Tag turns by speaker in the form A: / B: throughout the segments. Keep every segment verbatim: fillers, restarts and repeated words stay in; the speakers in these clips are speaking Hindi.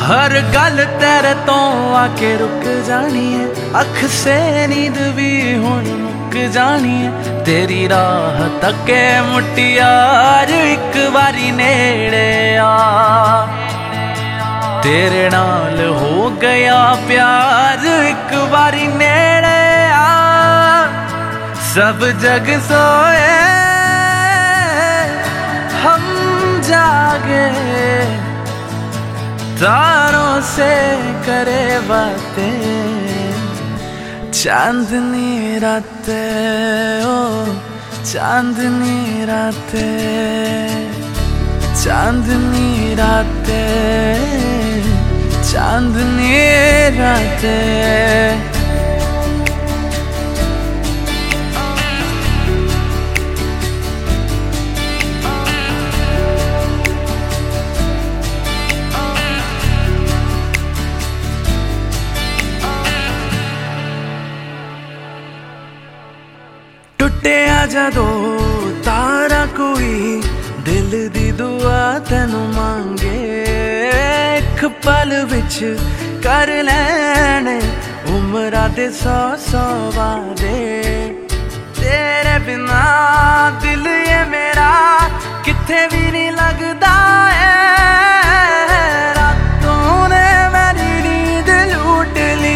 A: हर गल तेरे तो आके रुक जानी है, अख से नींद भी हुण मुक जानी है। तेरी राह तके मुटियार एक बारी नेड़े आ, तेरे नाल हो गया प्यार एक बारी नेड़े आ। सब जग सोए हम जागे, तारों से करे बातें चांदनी रातें, ओ चांदनी रातें, चांदनी रातें, चांदनी रातें। टुटिया जदो तारा कोई दिल दी दुआ तेनू मांगे, एक पल विच कर लैने उमरा दे सौ सौ वादे। तेरे बिना दिल ये मेरा किथे भी नहीं लगदा है, रातों ने मेरी नींद लूट ली,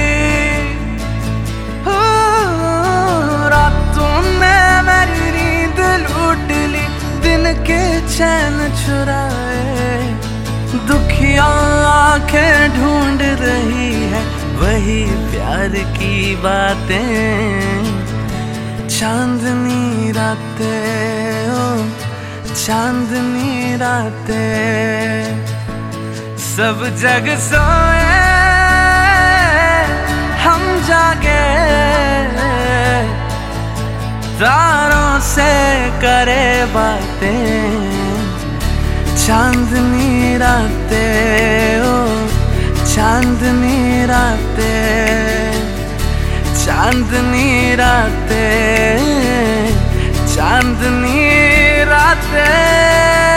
A: के चैन चुराए। दुखिया आंखें ढूंढ रही है वही प्यार की बातें, चांदनी रातें, ओ चांदनी रातें। सब जग सोए हम जागे, तारों से करे बातें चांदनी रातें, ओ चांदनी रातें, चांदनी रातें, चांदनी रातें।